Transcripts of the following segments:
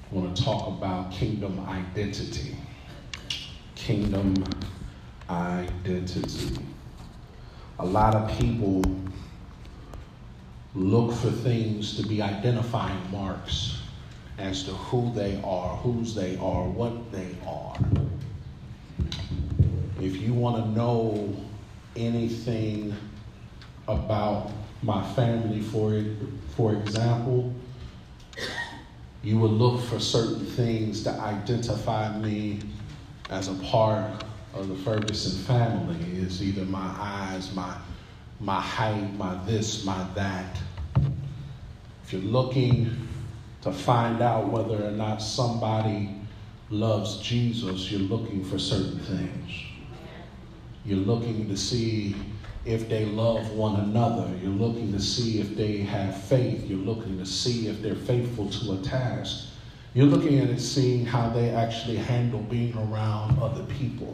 I want to talk about kingdom identity. Kingdom identity. A lot of people look for things to be identifying marks as to who they are, whose they are, what they are. If you want to know anything about my family, for example, you would look for certain things to identify me as a part of the Ferguson family. It's either my eyes, my height, my this, my that. If you're looking to find out whether or not somebody loves Jesus, you're looking for certain things. You're looking to see if they love one another. You're looking to see if they have faith. You're looking to see if they're faithful to a task. You're looking at it, seeing how they actually handle being around other people.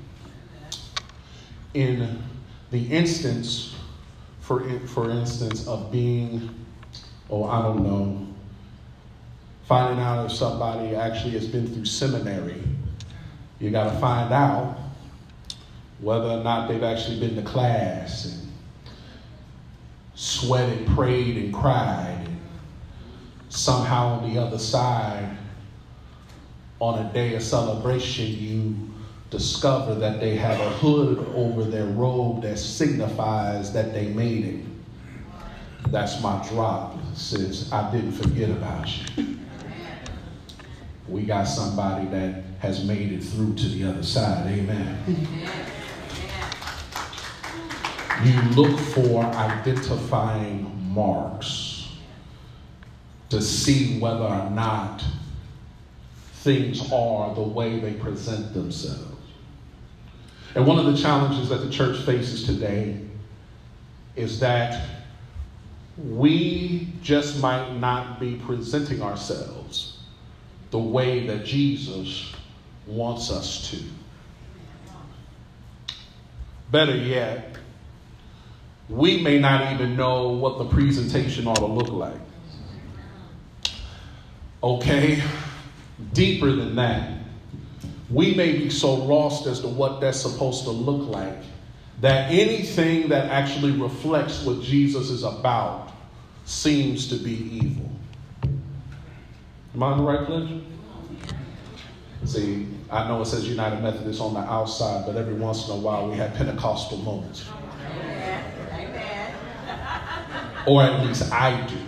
In the instance, for instance, of being, finding out if somebody actually has been through seminary, you got to find out whether or not they've actually been to class and sweated, prayed, and cried. And somehow on the other side, on a day of celebration, you discover that they have a hood over their robe that signifies that they made it. That's my drop, sis. I didn't forget about you. We got somebody that has made it through to the other side. Amen. You look for identifying marks to see whether or not things are the way they present themselves. And one of the challenges that the church faces today is that we just might not be presenting ourselves the way that Jesus wants us to. Better yet, we may not even know what the presentation ought to look like. Okay, deeper than that, we may be so lost as to what that's supposed to look like that anything that actually reflects what Jesus is about seems to be evil. Am I on the right pledge? See, I know it says United Methodist on the outside, but every once in a while we have Pentecostal moments. Amen. Or at least I do.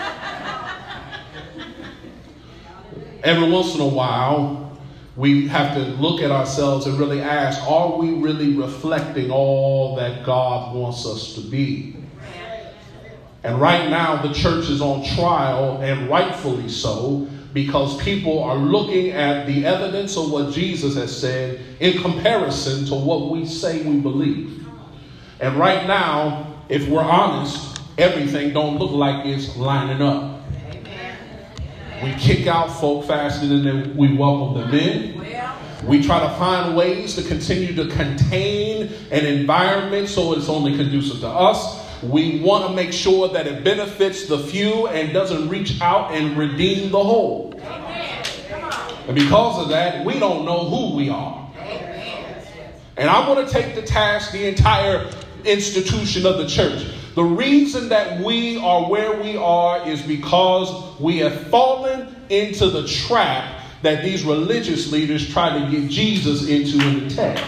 Every once in a while, we have to look at ourselves and really ask, are we really reflecting all that God wants us to be? And right now, the church is on trial, and rightfully so, because people are looking at the evidence of what Jesus has said in comparison to what we say we believe. And right now, if we're honest, everything don't look like it's lining up. We kick out folk faster than we welcome them in. We try to find ways to continue to contain an environment so it's only conducive to us. We want to make sure that it benefits the few and doesn't reach out and redeem the whole. And because of that, we don't know who we are. And I want to take to task the entire institution of the church. The reason that we are where we are is because we have fallen into the trap that these religious leaders try to get Jesus into in the text.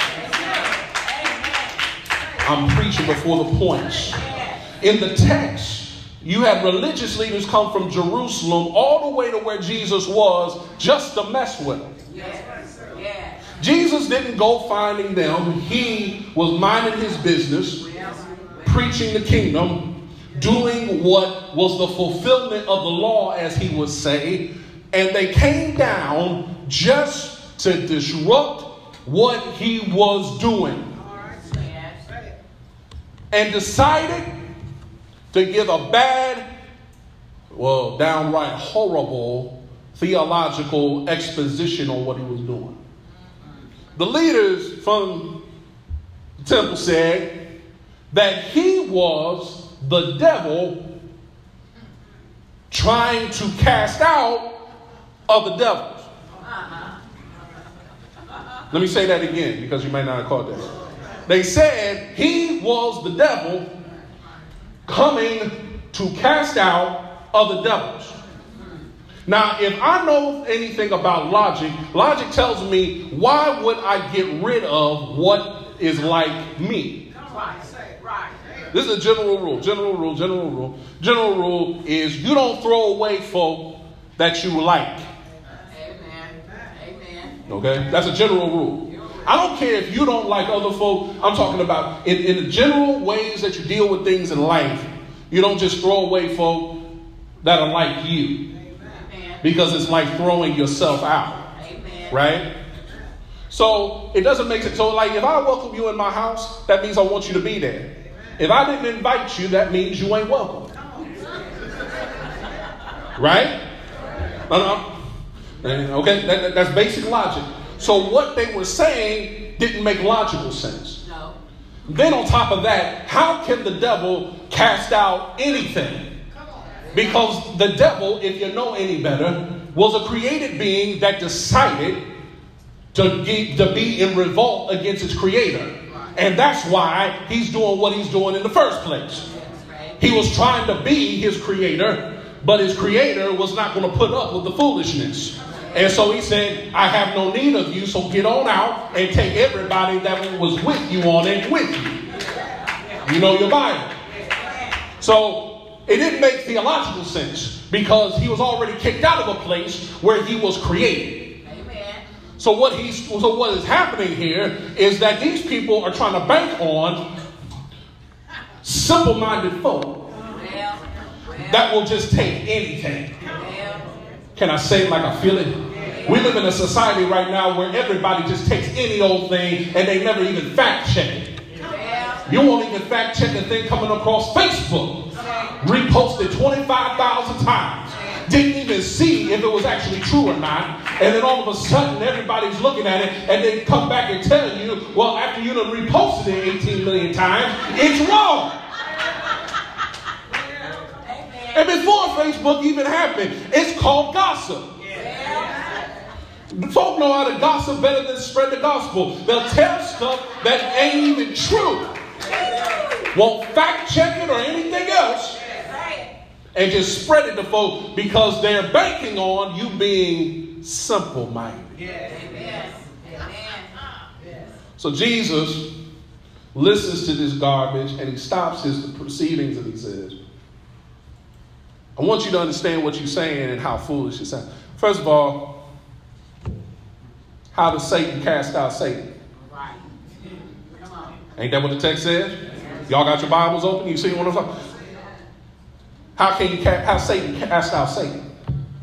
I'm preaching before the points. In the text, you had religious leaders come from Jerusalem all the way to where Jesus was just to mess with them. Jesus didn't go finding them. He was minding his business, preaching the kingdom, doing what was the fulfillment of the law, as he would say. And they came down just to disrupt what he was doing. And decided to give a bad, downright horrible theological exposition on what he was doing. The leaders from the temple said that he was the devil trying to cast out of the devils. Let me say that again because you may not have caught that. They said he was the devil coming to cast out other devils. Now, if I know anything about logic, logic tells me, why would I get rid of what is like me? This is a general rule. General rule is you don't throw away folk that you like. Amen. Okay? That's a general rule. I don't care if you don't like other folk. I'm talking about in the general ways that you deal with things in life. You don't just throw away folk that are like you. Because it's like throwing yourself out. Amen. Right? So it doesn't make sense. So like if I welcome you in my house, that means I want you to be there. If I didn't invite you, that means you ain't welcome. Right? Okay, that's basic logic. So what they were saying didn't make logical sense. No. Then on top of that, how can the devil cast out anything? Because the devil, if you know any better, was a created being that decided to be in revolt against its creator. And that's why he's doing what he's doing in the first place. He was trying to be his creator, but his creator was not going to put up with the foolishness. And so he said, I have no need of you, so get on out and take everybody that was with you on it with you. You know your Bible. So it didn't make theological sense because he was already kicked out of a place where he was created. Amen. So what is happening here is that these people are trying to bank on simple-minded folk that will just take anything. Can I say it like I feel it? We live in a society right now where everybody just takes any old thing and they never even fact check it. You won't even fact check a thing coming across Facebook. Reposted 25,000 times. Didn't even see if it was actually true or not. And then all of a sudden everybody's looking at it and they come back and tell you, well, after you done reposted it 18 million times, it's wrong. And before Facebook even happened, it's called gossip. Folk know how to gossip better than spread the gospel. They'll tell stuff that ain't even true. Won't fact check it or anything else. And just spread it to folk because they're banking on you being simple-minded. So Jesus listens to this garbage and he stops his proceedings and he says, I want you to understand what you're saying and how foolish it sounds. First of all, how does Satan cast out Satan? Right. Come on. Ain't that what the text says? Y'all got your Bibles open? You see what I'm talking? How Satan cast out Satan?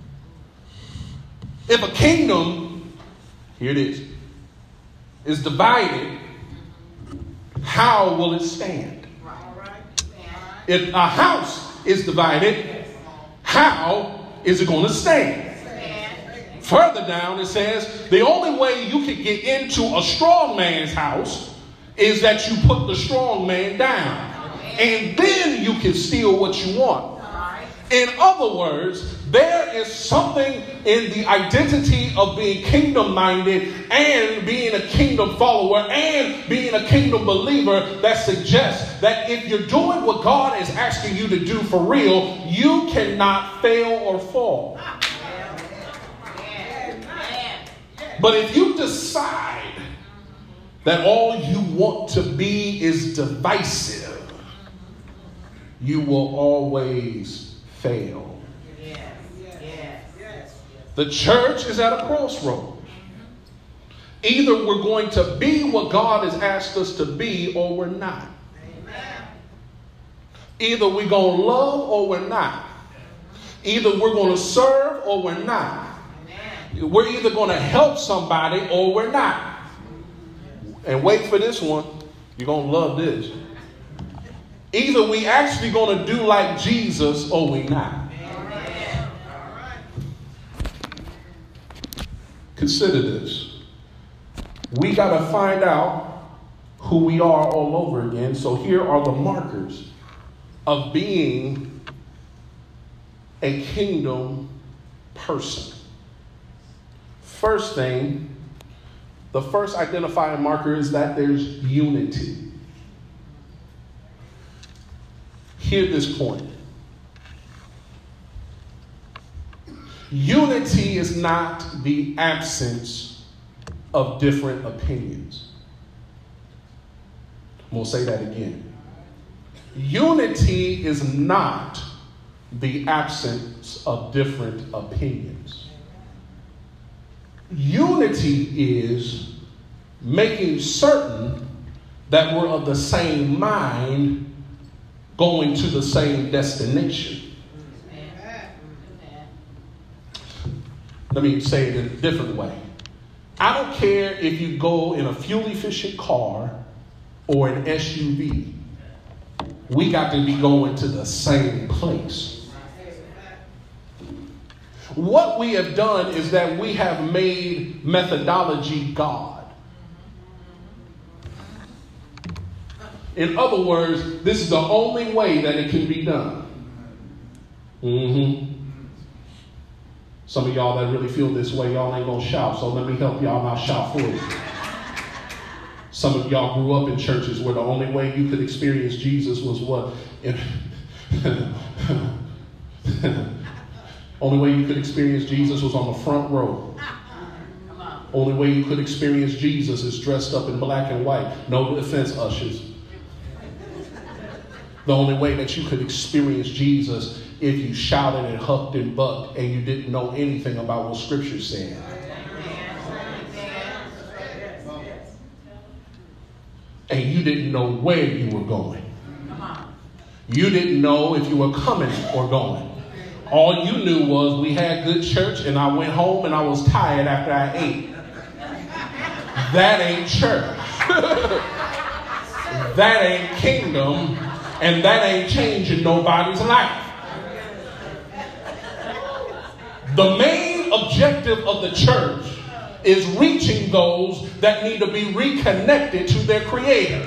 If a kingdom, here it is divided, how will it stand? If a house is divided, how is it going to stand? Further down, it says the only way you can get into a strong man's house is that you put the strong man down. And then you can steal what you want. In other words, there is something in the identity of being kingdom-minded and being a kingdom follower and being a kingdom believer that suggests that if you're doing what God is asking you to do for real, you cannot fail or fall. But if you decide that all you want to be is divisive, you will always fail. The church is at a crossroads. Either we're going to be what God has asked us to be or we're not. Either we're going to love or we're not. Either we're going to serve or we're not. We're either going to help somebody or we're not. And wait for this one. You're going to love this. Either we actually going to do like Jesus or we not. Consider this. We got to find out who we are all over again. So here are the markers of being a kingdom person. First thing, the first identifying marker is that there's unity. Hear this point. Unity is not the absence of different opinions. We'll say that again. Unity is not the absence of different opinions. Unity is making certain that we're of the same mind, going to the same destination. Let me say it in a different way. I don't care if you go in a fuel-efficient car or an SUV. We got to be going to the same place. What we have done is that we have made methodology God. In other words, this is the only way that it can be done. Some of y'all that really feel this way, y'all ain't gonna shout, so let me help y'all not shout for you. Some of y'all grew up in churches where the only way you could experience Jesus was what? Only way you could experience Jesus was on the front row. Only way you could experience Jesus is dressed up in black and white. No offense, ushers. The only way that you could experience Jesus if you shouted and hucked and bucked and you didn't know anything about what Scripture said. And you didn't know where you were going. You didn't know if you were coming or going. All you knew was we had good church and I went home and I was tired after I ate. That ain't church. That ain't kingdom. And that ain't changing nobody's life. The main objective of the church is reaching those that need to be reconnected to their Creator.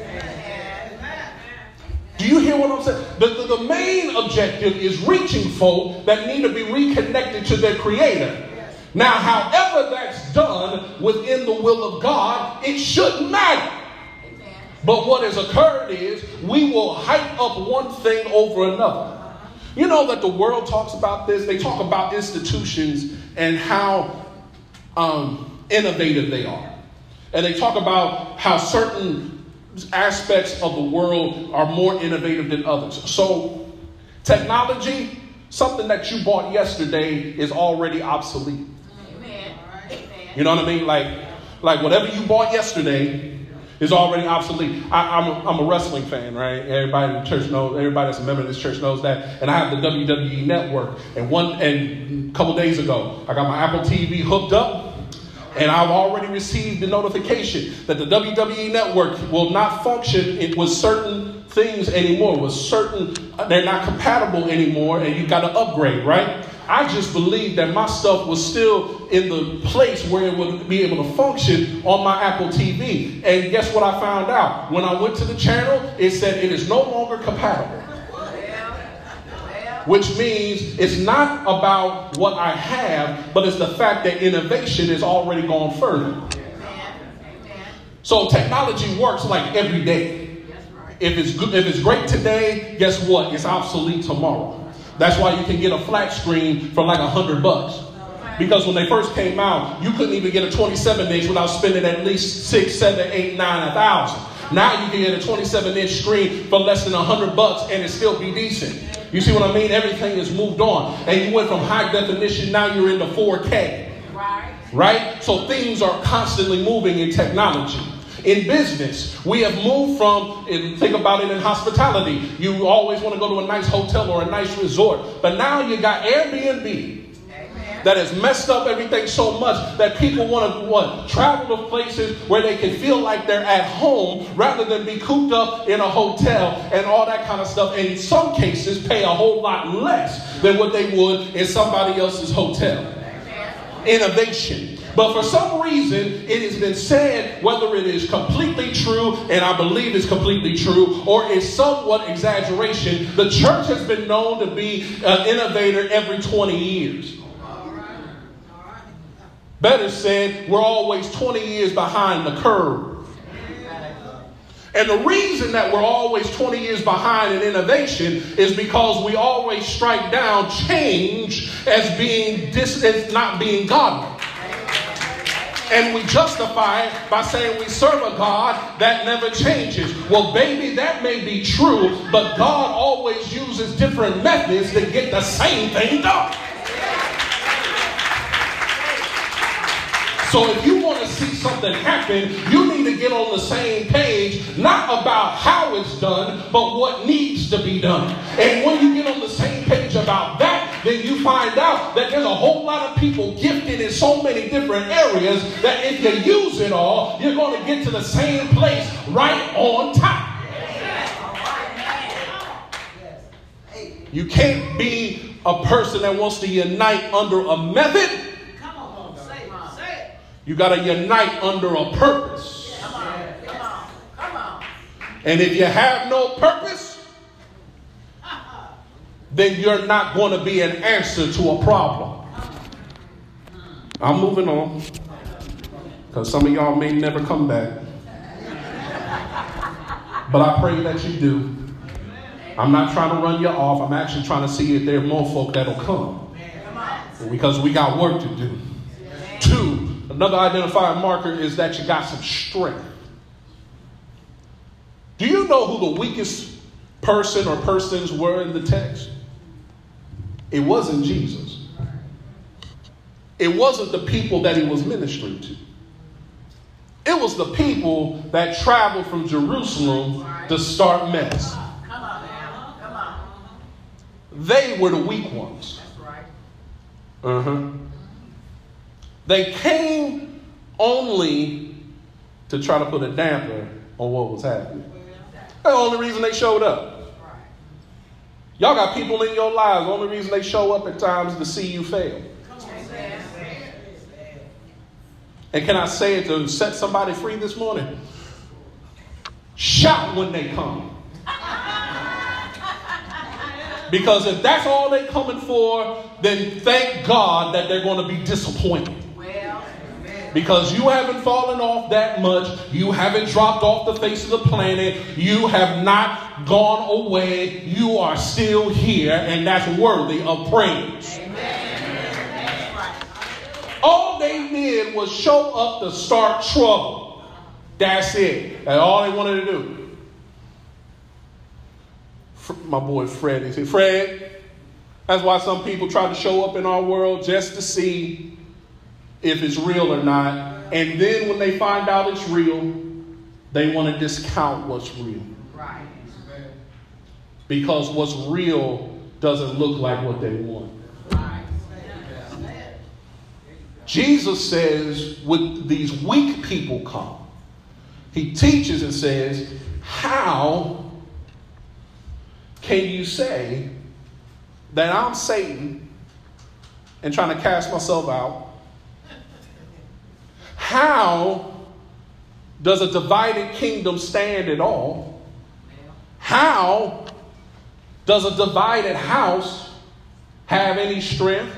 Do you hear what I'm saying? The main objective is reaching folk that need to be reconnected to their Creator. Now, however that's done within the will of God, it shouldn't matter. But what has occurred is we will hype up one thing over another. You know that the world talks about this. They talk about institutions and how innovative they are. And they talk about how certain aspects of the world are more innovative than others. So technology, something that you bought yesterday is already obsolete. Amen. You know what I mean? Like whatever you bought yesterday is already obsolete. I'm a wrestling fan, right? Everybody in the church knows. Everybody that's a member of this church knows that. And I have the WWE Network. And a couple days ago, I got my Apple TV hooked up, and I've already received the notification that the WWE Network will not function with certain things anymore. They're not compatible anymore, and you got to upgrade, right? I just believed that my stuff was still in the place where it would be able to function on my Apple TV. And guess what I found out? When I went to the channel, it said it is no longer compatible. Which means it's not about what I have, but it's the fact that innovation has already gone further. So technology works like every day. If it's great today, guess what? It's obsolete tomorrow. That's why you can get a flat screen for like $100. Because when they first came out, you couldn't even get a 27-inch without spending at least $6, $7, $8, $9, $1,000. Now you can get a 27-inch screen for less than $100 and it still be decent. You see what I mean? Everything has moved on. And you went from high definition, now you're into 4K. Right? So things are constantly moving in technology. In business, we have moved from, and think about it in hospitality, you always want to go to a nice hotel or a nice resort. But now you got Airbnb that has messed up everything so much that people want to travel to places where they can feel like they're at home rather than be cooped up in a hotel and all that kind of stuff. And in some cases, pay a whole lot less than what they would in somebody else's hotel. Innovation. But for some reason, it has been said, whether it is completely true, and I believe it's completely true, or is somewhat exaggeration, the church has been known to be an innovator every 20 years. Better said, we're always 20 years behind the curve. And the reason that we're always 20 years behind in innovation is because we always strike down change as not being godly. And we justify it by saying we serve a God that never changes. Well, baby, that may be true, but God always uses different methods to get the same thing done. So if you want to see something happen, you need to get on the same page, not about how it's done, but what needs to be done. And when you get on the same page about that, then you find out that there's a whole lot of people gifted in so many different areas that if you use it all, you're going to get to the same place right on time. You can't be a person that wants to unite under a method. You got to unite under a purpose. Come on. And if you have no purpose, then you're not going to be an answer to a problem. I'm moving on because some of y'all may never come back. But I pray that you do. I'm not trying to run you off. I'm actually trying to see if there are more folk that'll come. Because we got work to do. 2, another identifying marker is that you got some strength. Do you know who the weakest person or persons were in the text? It wasn't Jesus. It wasn't the people that he was ministering to. It was the people that traveled from Jerusalem to start mess. Come on. They were the weak ones. That's right. They came only to try to put a damper on what was happening. That's the only reason they showed up. Y'all got people in your lives, the only reason they show up at times is to see you fail. And can I say it to set somebody free this morning? Shout when they come. Because if that's all they're coming for, then thank God that they're going to be disappointed. Because you haven't fallen off that much. You haven't dropped off the face of the planet. You have not gone away. You are still here, and that's worthy of praise. Amen. All they did was show up to start trouble. That's it. That's all they wanted to do. My boy Fred, he said, Fred, that's why some people try to show up in our world just to see if it's real or not. And then when they find out it's real, they want to discount what's real. Right. Because what's real doesn't look like what they want. Right. Jesus says, when these weak people come, he teaches and says, how can you say that I'm Satan and trying to cast myself out? How does a divided kingdom stand at all? How does a divided house have any strength?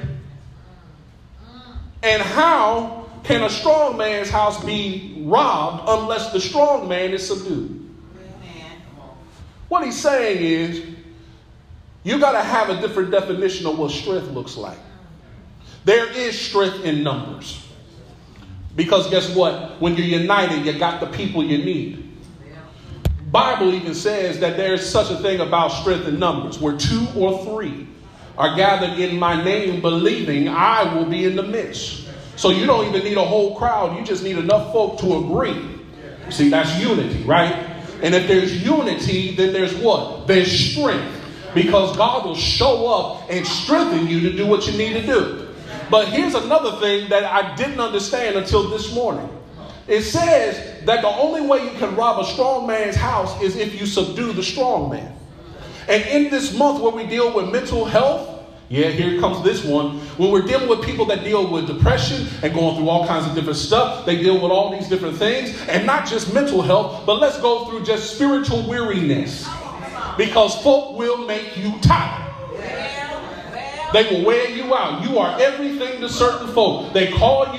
And how can a strong man's house be robbed unless the strong man is subdued? What he's saying is, you got to have a different definition of what strength looks like. There is strength in numbers. Because guess what? When you're united, you got the people you need. Bible even says that there's such a thing about strength in numbers. Where 2 or 3 are gathered in my name, believing I will be in the midst. So you don't even need a whole crowd. You just need enough folk to agree. See, that's unity, right? And if there's unity, then there's what? There's strength. Because God will show up and strengthen you to do what you need to do. But here's another thing that I didn't understand until this morning. It says that the only way you can rob a strong man's house is if you subdue the strong man. And in this month where we deal with mental health, here comes this one. When we're dealing with people that deal with depression and going through all kinds of different stuff, they deal with all these different things. And not just mental health, but let's go through just spiritual weariness. Because folk will make you tired. They will wear you out. You are everything to certain folk. They call you all the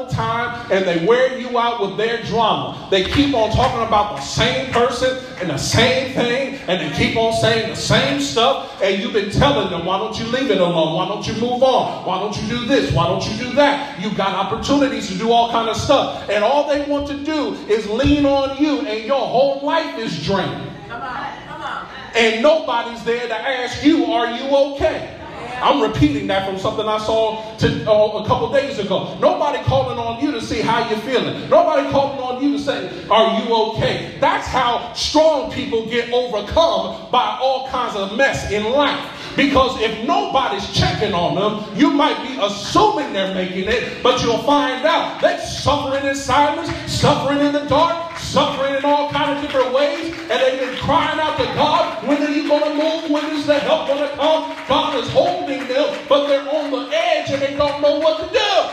all the time and they wear you out with their drama. They keep on talking about the same person and the same thing, and they keep on saying the same stuff, and you've been telling them, why don't you leave it alone? Why don't you move on? Why don't you do this? Why don't you do that? You've got opportunities to do all kind of stuff, and all they want to do is lean on you, and your whole life is drained. Come on. And nobody's there to ask you, are you okay? I'm repeating that from something I saw a couple days ago. Nobody calling on you to see how you're feeling. Nobody calling on you to say, are you okay? That's how strong people get overcome by all kinds of mess in life. Because if nobody's checking on them, you might be assuming they're making it, but you'll find out they're suffering in silence, suffering in the dark, suffering in all kinds of different ways, and they've been crying out to God, when are you going to move? When is the help going to come? God is holding them, but they're on the edge and they don't know what to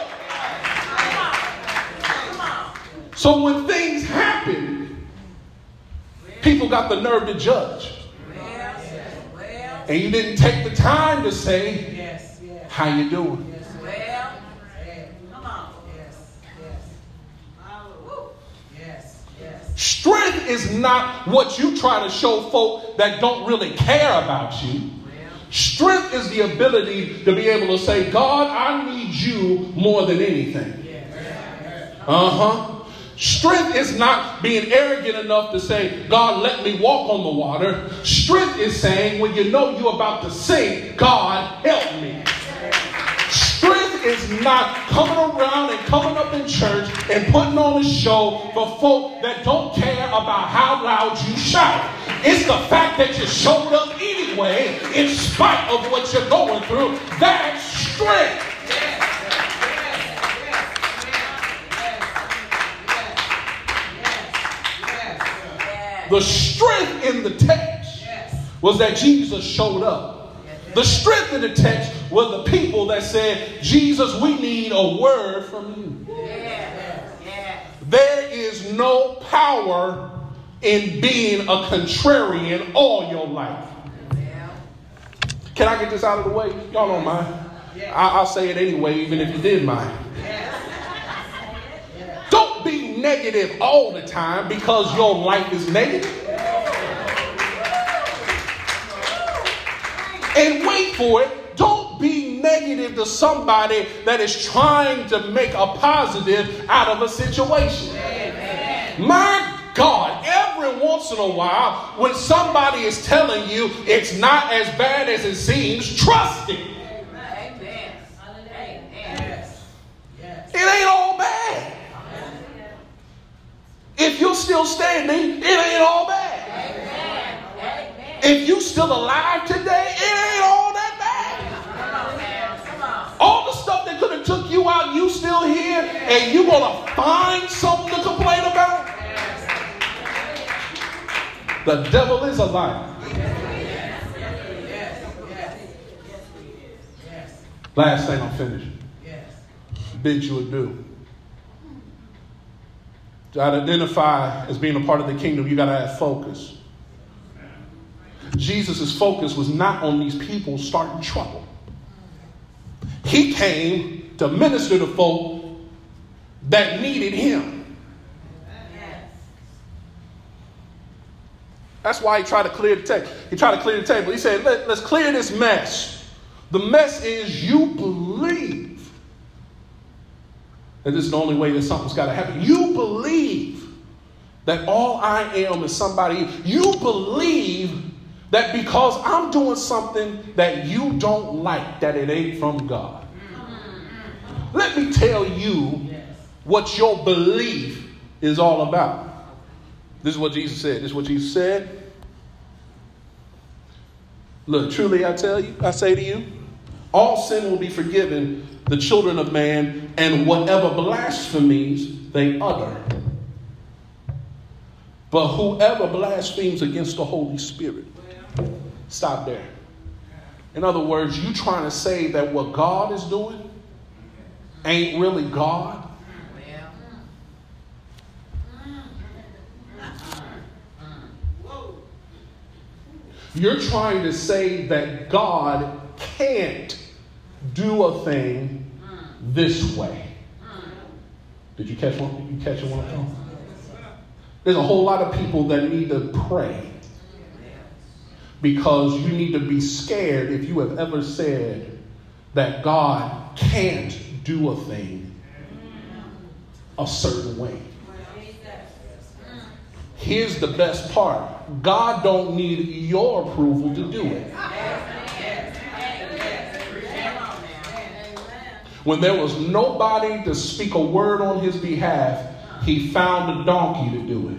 do. So when things happen, people got the nerve to judge. And you didn't take the time to say, how you doing? Strength is not what you try to show folk that don't really care about you. Strength is the ability to be able to say, God, I need you more than anything. Strength is not being arrogant enough to say, God, let me walk on the water. Strength is saying, when you know you're about to sink, God, help me. Strength is not coming around and coming up in church and putting on a show for folk that don't care about how loud you shout. It's the fact that you showed up anyway, in spite of what you're going through. That's strength. The strength in the text was that Jesus showed up. The strength in the text was the people that said, Jesus, we need a word from you. There is no power in being a contrarian all your life. Can I get this out of the way? Y'all don't mind. I'll say it anyway, even if you did mind. Don't be negative all the time because your life is negative. And wait for it. Don't be negative to somebody that is trying to make a positive out of a situation. My God, every once in a while, when somebody is telling you it's not as bad as it seems, trust it. It ain't all bad. If you're still standing, it ain't all bad. If you're still alive today, it ain't all that bad. All the stuff that could have took you out, you still here, and you're going to find something to complain about? The devil is a liar. Last thing I'm finished. Bid you adieu. To identify as being a part of the kingdom, you got to have focus. Jesus' focus was not on these people starting trouble. He came to minister to folk that needed him. That's why he tried to clear the table. He tried to clear the table. He said, let's clear this mess. The mess is you believe that this is the only way that something's got to happen. You believe that all I am is somebody. You believe that because I'm doing something that you don't like, that it ain't from God. Let me tell you what your belief is all about. This is what Jesus said. This is what Jesus said. Look, truly I say to you, all sin will be forgiven the children of man and whatever blasphemies they utter. But whoever blasphemes against the Holy Spirit, stop there. In other words, you trying to say that what God is doing ain't really God? You're trying to say that God can't do a thing this way. Did you catch one? Did you catch one? There's a whole lot of people that need to pray, because you need to be scared if you have ever said that God can't do a thing a certain way. Here's the best part. God don't need your approval to do it. When there was nobody to speak a word on his behalf, he found a donkey to do it.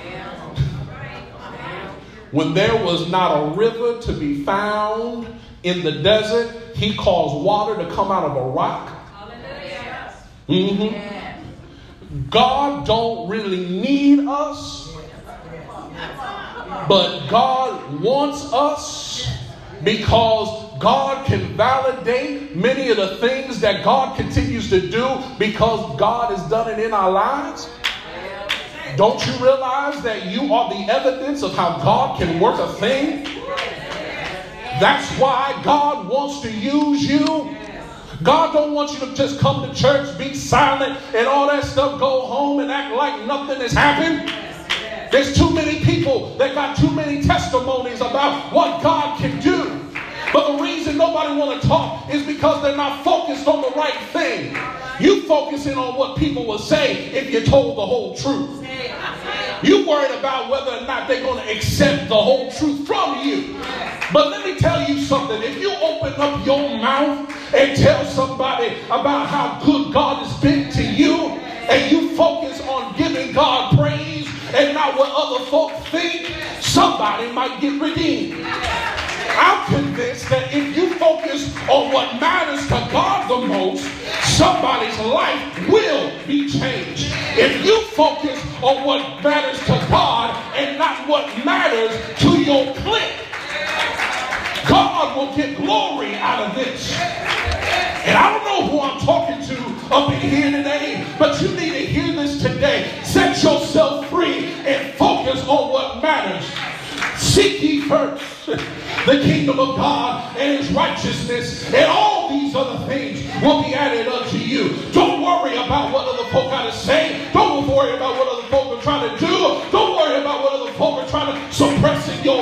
When there was not a river to be found in the desert, he caused water to come out of a rock. God don't really need us, but God wants us, because God can validate many of the things that God continues to do because God has done it in our lives. Don't you realize that you are the evidence of how God can work a thing? That's why God wants to use you. God don't want you to just come to church, be silent, and all that stuff, go home and act like nothing has happened. There's too many people that got too many testimonies about what God can do. But the reason nobody want to talk is because they're not focused on the right thing. You focusing on what people will say if you told the whole truth. You worried about whether or not they're going to accept the whole truth from you. But let me tell you something. If you open up your mouth and tell somebody about how good God has been to you, and you focus on giving God praise and not what other folk think, somebody might get redeemed. I'm convinced that if you focus on what matters to God the most, somebody's life will be changed. If you focus on what matters to God and not what matters to your clique, God will get glory out of this. And I don't know who I'm talking to up in here today, but you need to hear this today. Set yourself free and focus on what matters. Seek ye first the kingdom of God and his righteousness, and all these other things will be added unto you. Don't